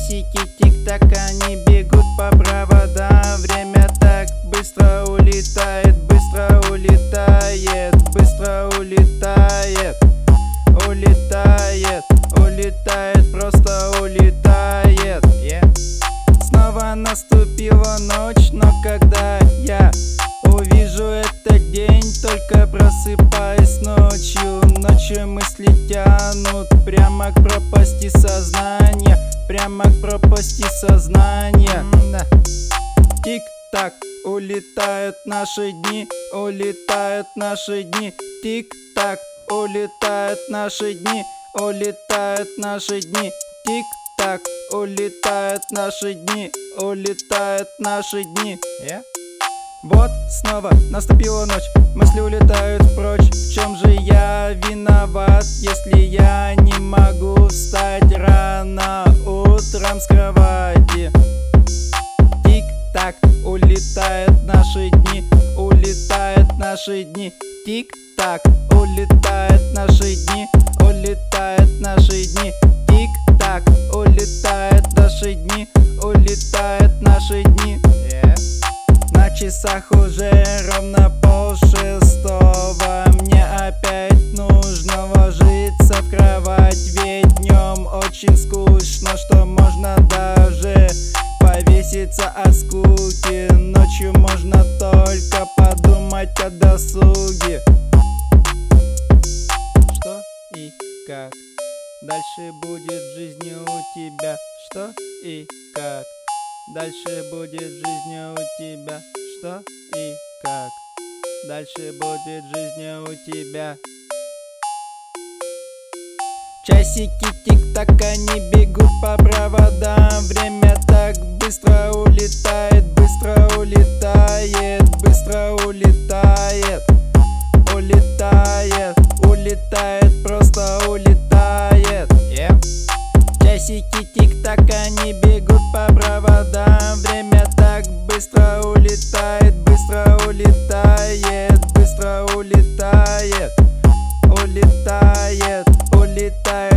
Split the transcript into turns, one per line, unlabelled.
Часики тик-так, они бегут по проводам. Время так быстро улетает, быстро улетает, быстро улетает. Улетает, улетает, просто улетает. Снова наступила ночь, но когда я увижу этот день, только просыпаюсь ночью. Ночью мысли тянут прямо к пропасти сознания, прямо к пропасти сознания. Тик-так, улетают наши дни, улетают наши дни. Тик-так, улетают наши дни, улетают наши дни. Тик-так, улетают наши дни, улетают наши дни. Вот снова наступила ночь, мысли улетают прочь. В чем же я виноват, если я не могу встать рано утром с кровати? Тик-так, улетают наши дни, улетают наши дни. Тик-так, улетают наши дни, улетают наши дни. Тик-так, улетают наши дни, улетают наши дни. На часах уже ровно 5:30. Мне опять нужно ложиться в кровать, ведь днем очень скучно, что можно даже повеситься от скуки. Ночью можно только подумать о досуге. Что и как дальше будет в жизни у тебя? Что и как дальше будет в жизни у тебя? Что и как дальше будет в жизни у тебя? Часики тик-так, они бегут по проводам. Время так быстро улетает, быстро улетает, быстро улетает. Улетает, улетает, просто улетает. Часики тик-так, они бегут по проводам. Время так быстро улетает, быстро улетает, быстро улетает. Улетает, улетает.